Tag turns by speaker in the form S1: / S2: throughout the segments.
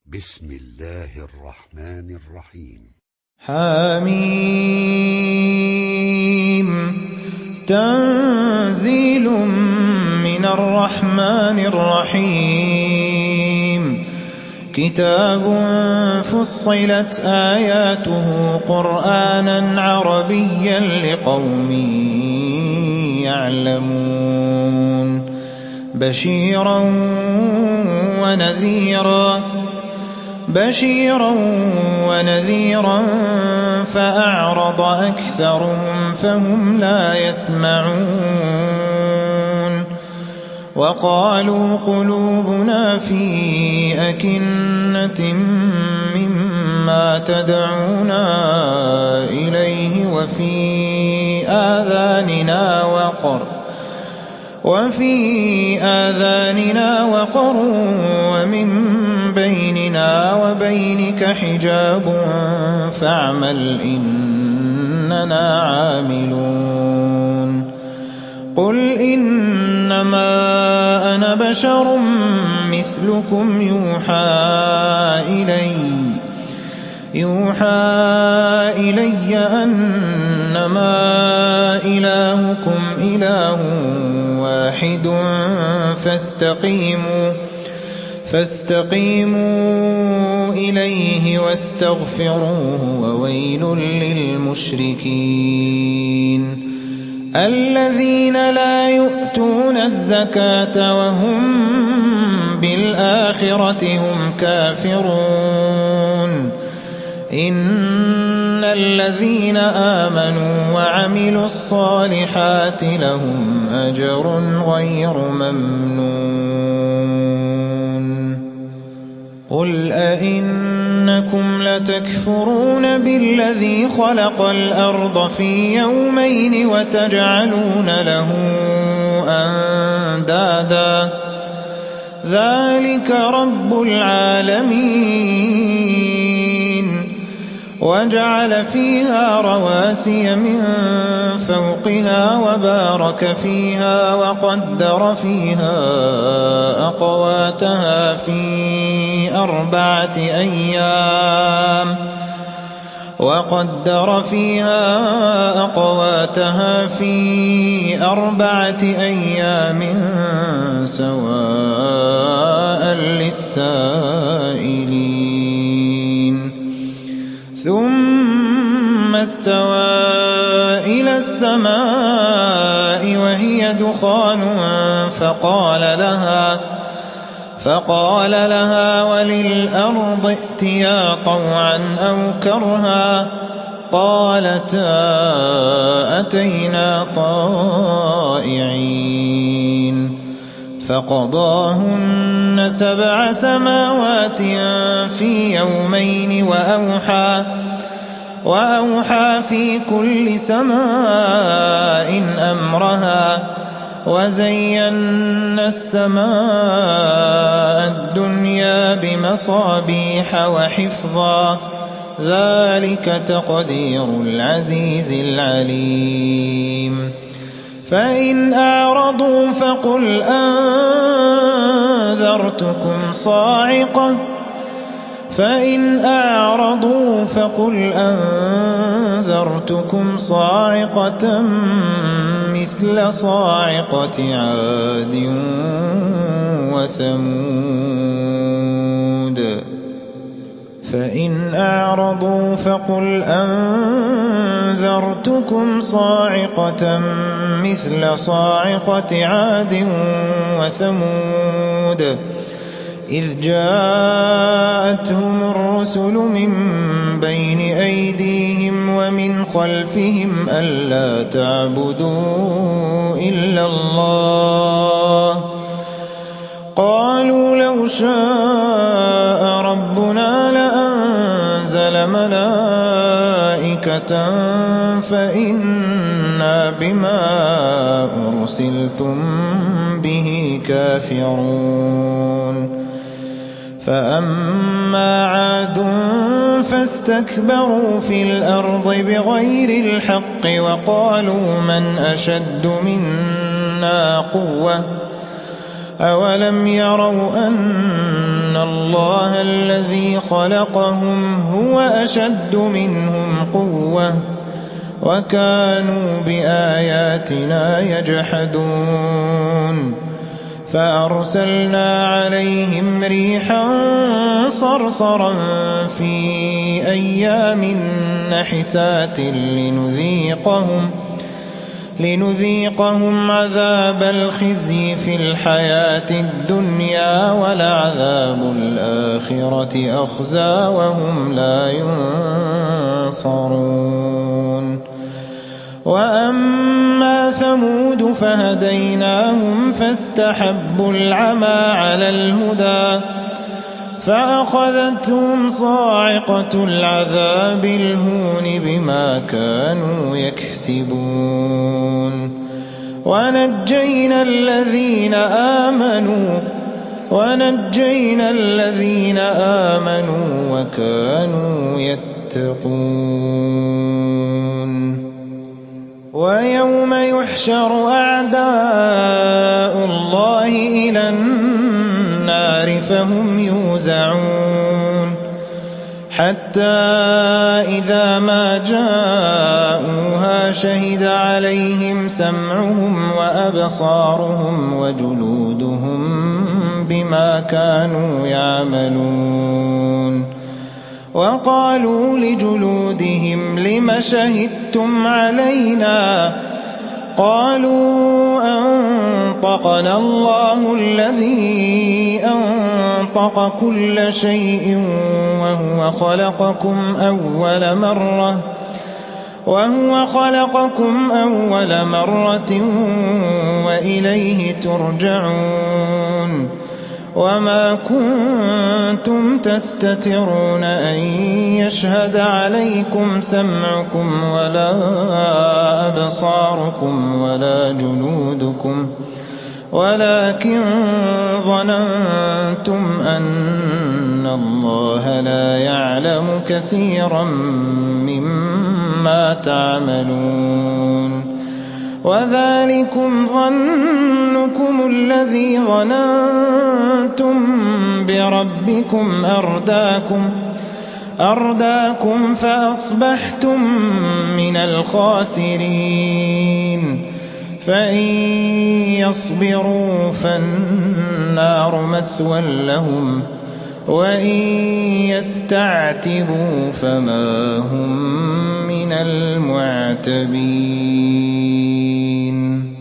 S1: بسم الله الرحمن الرحيم.
S2: حميم. تنزيل من الرحمن الرحيم. كتاب فصلت آياته قرآنا عربيا لقوم يعلمون. بشيرا ونذيرا فأعرض أكثرهم فهم لا يسمعون. وقالوا قلوبنا في أكنة مما تدعونا إليه وفي آذاننا وقر ومن بيننا وبينك حجاب فاعمل إننا عاملون. قل إنما أنا بشر مثلكم يوحى إلي أنما إلهكم إله واحد فاستقيموا إليه واستغفروه وويل للمشركين الذين لا يؤتون الزكاة وهم بالآخرة هم كافرون. إن الذين آمنوا وعملوا الصالحات لهم أجر غير ممنون. قل أئنكم لتكفرون بالذي خلق الأرض في يومين وتجعلون له أندادا ذلك رب العالمين. وجعل فيها رواسي من فوقها وبارك فيها وقدر فيها أقواتها في أربعة أيام سواء للسائلين. ثم استوى إلى السماء وهي دخان فقال لها وللأرض ائتيا طوعا أو كرها قالتا أتينا طائعين. فقضاهن 7 سماوات في يومين وأوحى في كل سماء أمرها وزينا السماء الدنيا بمصابيح وحفظا ذلك تقدير العزيز العليم. فإن أعرضوا فقل أنذرتكم صاعقة مثل صاعقة عاد وثمود. إذ جاءتهم الرسل من بين أيديهم ومن خلفهم ألا تعبدوا إلا الله قالوا لو شاء ربنا لأنزل ملائكة فإنا بما أرسلتم به كافرون. فأما عاد فاستكبروا في الأرض بغير الحق أولم يروا أن الله الذي خلقهم هو أشد منهم قوة وكانوا بآياتنا يجحدون فأرسلنا عليهم ريحا صرصرا في أيام نحسات لنذيقهم عذاب الخزي في الحياة الدنيا ولعذاب الآخرة أخزى وهم لا ينصرون وأما ثمود فهديناهم فاستحبوا العمى على الهدى فأخذتهم صاعقة العذاب الهون بما كانوا يكسبون ونجينا الذين آمنوا وكانوا يتقون ويوم يحشر أعداء الله إلى النار فهم يوزعون حتى إذا ما جاءوها شهد عليهم سمعهم وأبصارهم وجلودهم بما كانوا يعملون وقالوا لجلودهم لم شهدتم علينا قالوا أنطقنا الله الذي أنطق كل شيء وهو خلقكم أول مرة وإليه ترجعون وما كنتم تستترون أن يشهد عليكم سمعكم ولا أبصاركم ولا جلودكم ولكن ظننتم أن الله لا يعلم كثيرا مما تعملون وذلكم ظنكم الذي ظننتم بربكم أرداكم فأصبحتم من الخاسرين فإن يصبروا فالنار مثوى لهم وإن يستعتبوا فما هم من المعتبين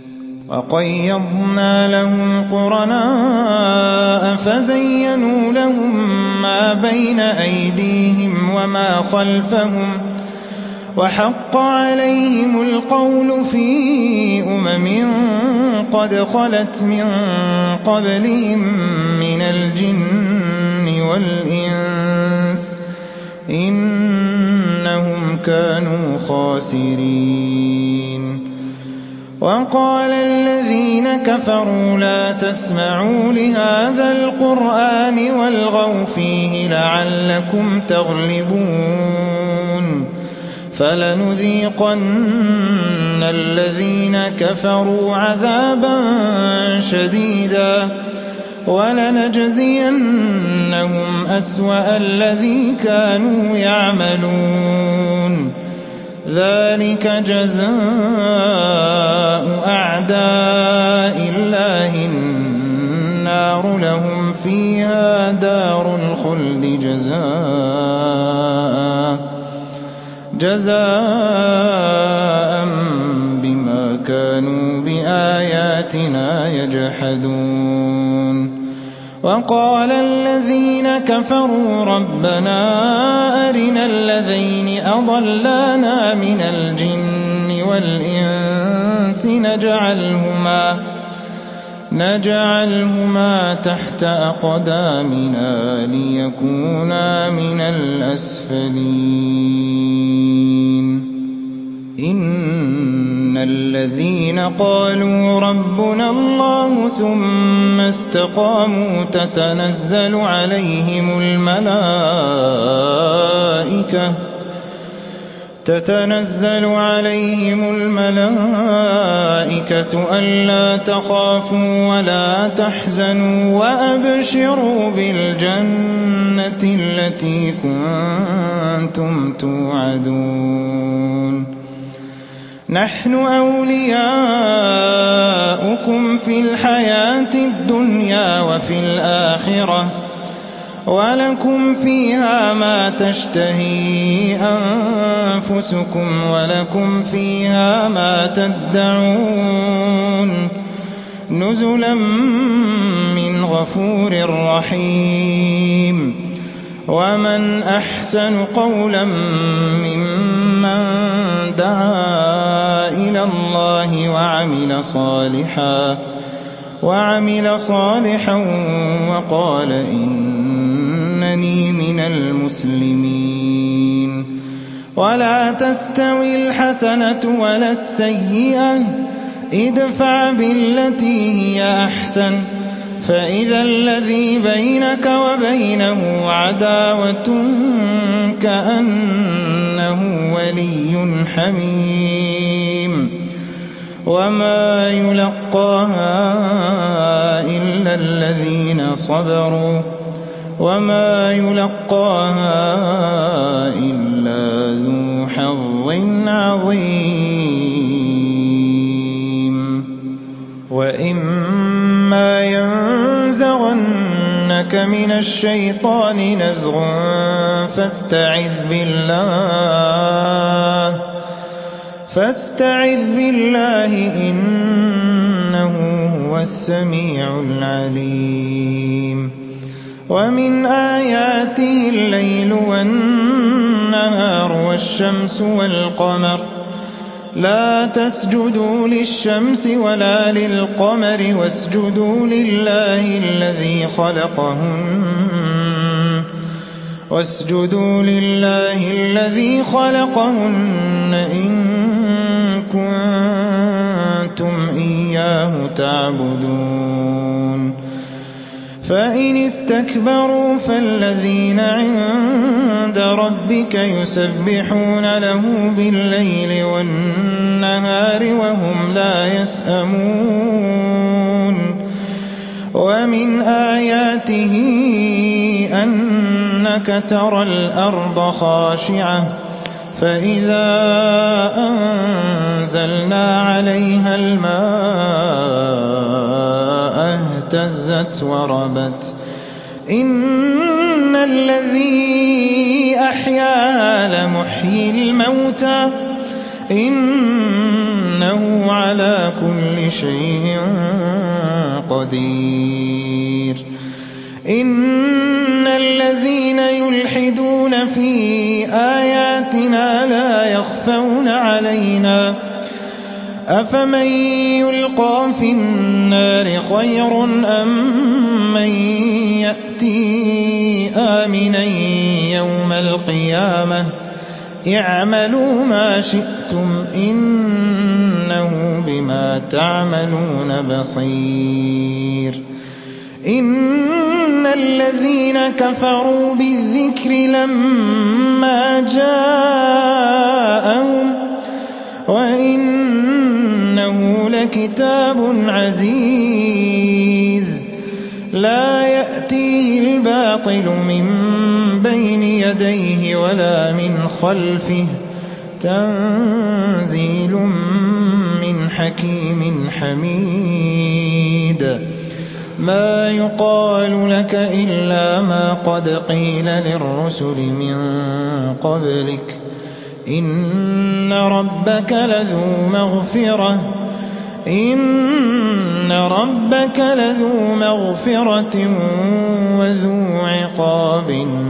S2: وقيضنا لهم قرناء فزينوا لهم ما بين أيديهم وما خلفهم وحق عليهم القول في قد خلت من قبلهم من الجن والإنس إنهم كانوا خاسرين وقال الذين كفروا لا تسمعوا لهذا القرآن والغوا فيه لعلكم تغلبون فلنذيقن الذين كفروا عذابا شديدا ولنجزينهم أسوأ الذي كانوا يعملون ذلك جزاء أعداء الله النار لهم فيها دار الخلد جزاء بما كانوا بآياتنا يجحدون وقال الذين كفروا ربنا أرنا الذين أضلانا من الجن والإنس نجعلهما تحت أقدامنا ليكونا من الأسفلين إن الذين قالوا ربنا الله ثم استقاموا تتنزل عليهم تتنزل عليهم الملائكة ألا تخافوا ولا تحزنوا وأبشروا بالجنة التي كنتم توعدون نحن أولياؤكم في الحياة الدنيا وفي الآخرة ولكم فيها ما تشتهي أنفسكم ولكم فيها ما تدعون نزلا من غفور رحيم ومن أحسن قولا ممن دعا إلى الله وعمل صالحا وقال إنني من المسلمين ولا تستوي الحسنة ولا السيئة ادفع بالتي هي أحسن فإذا الذي بينك وبينه عداوة كأنه ولي حميم وما يلقاها إلا الذين صبروا وما يلقاها إلا ذو حظ عظيم وإما ينزغنك من الشيطان نزغ فاستعذ بالله إنه هو السميع العليم ومن آياته الليل والنهار والشمس والقمر لا تسجدوا للشمس ولا للقمر واسجدوا لله الذي خلقهن إن كنتم إياه تعبدون فإن استكبروا فالذين عند ربك يسبحون له بالليل والنهار وهم لا يسأمون ومن آياته أنك ترى الأرض خاشعة فإذا أنزلنا عليها الماء اهتزت وربت إن الذي أحياها لمحيي الموتى إنه على كل شيء قدير إن الذين يلحدون في آياتنا لا يخفون علينا أفمن يلقى في النار خير أم من يأتي آمنا يوم القيامة اعملوا ما شئتم إنه بما تعملون بصير إن الذين كفروا بالذكر لما جاءهم وإنه لكتاب عزيز لا يأتيه الباطل من بين يديه ولا من خلفه تنزيل من حكيم حميد ما يقال لك إلا ما قد قيل للرسل من قبلك إن ربك لذو مغفرة وذو عقاب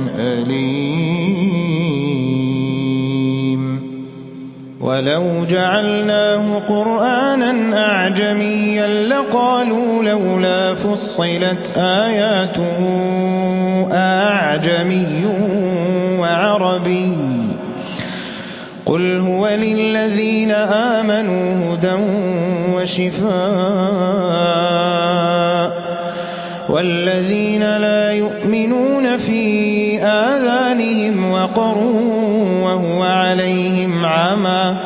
S2: أليم ولو جعلناه قرآنا أعجميا لقالوا لولا فصلت آياته أعجمي وعربي قل هو للذين آمنوا هدى وشفاء والذين لا يؤمنون في آذانهم وقر وهو عليهم عمى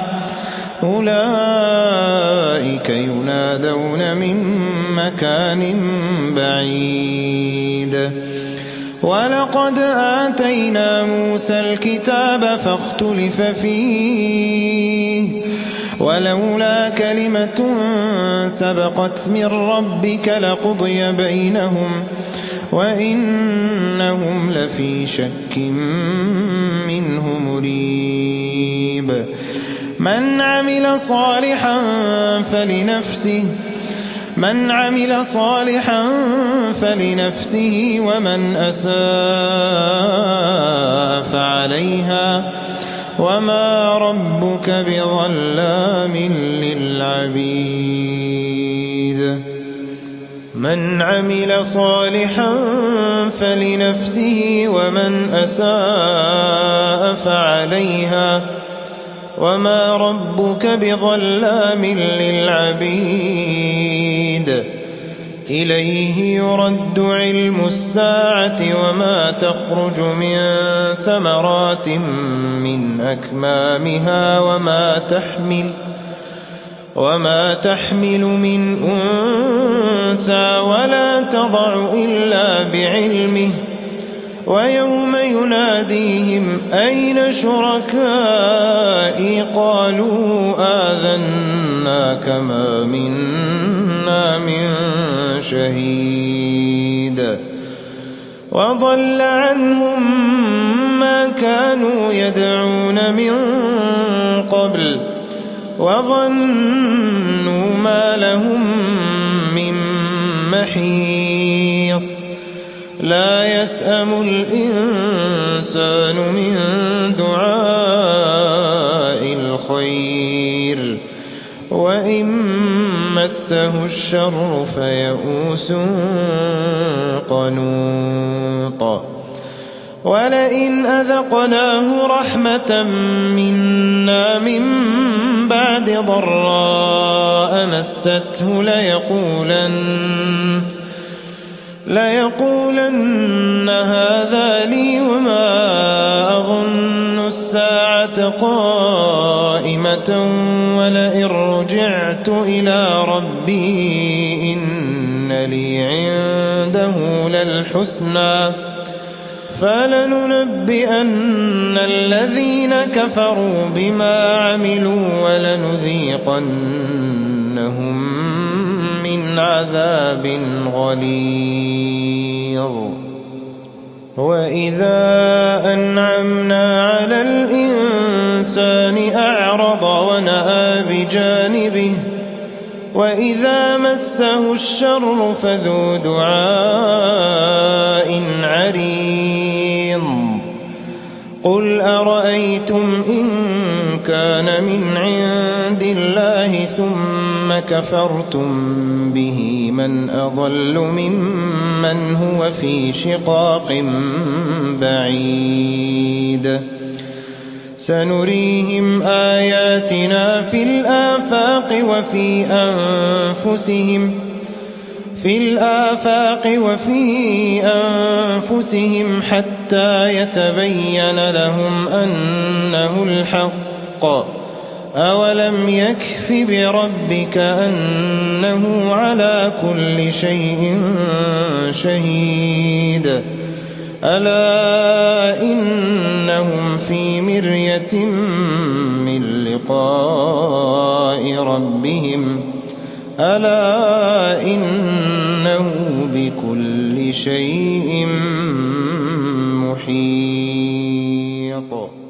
S2: أولئك ينادون من مكان بعيد ولقد آتينا موسى الكتاب فاختلف فيه ولولا كلمة سبقت من ربك لقضي بينهم وإنهم لفي شك منه مريب من عمل صالحا فلنفسه ومن أساء فعليها وما ربك بظلام للعبيد من عمل صالحا فلنفسه ومن أساء فعليها وما ربك بظلام للعبيد إليه يرد علم الساعة وما تخرج من ثمرات من أكمامها وما تحمل من أنثى ولا تضع إلا بعلمه ويوم يناديهم أين شركائي قالوا آذناك ما منا من شهيد وضل عنهم ما كانوا يدعون من قبل وظنوا ما لهم من محيص لا يسأم الإنسان من دعاء الخير وإن مسه الشر فيئوس قنوط ولئن أذقناه رحمة منا من بعد ضراء مسته ليقولن هذا لي وما أظن الساعة قائمة ولئن رجعت إلى ربي إن لي عنده للحسنى فلننبئن الذين كفروا بما عملوا ولنذيقنهم من عذاب غليظ وإذا أنعمنا على الإنسان أعرض ونأى بجانبه وإذا مسه الشر فذو دعاء عريض قل أرأيتم إن كان من عند الله ثم كفرتم به من أضل ممن هو في شقاق بعيد سنريهم آياتنا في الآفاق وفي أنفسهم حتى يتبين لهم أنه الحق أولم يكف بربك أنه على كل شيء شهيد ألا إنهم في مرية من لقاء ربهم ألا إنه بكل شيء محيط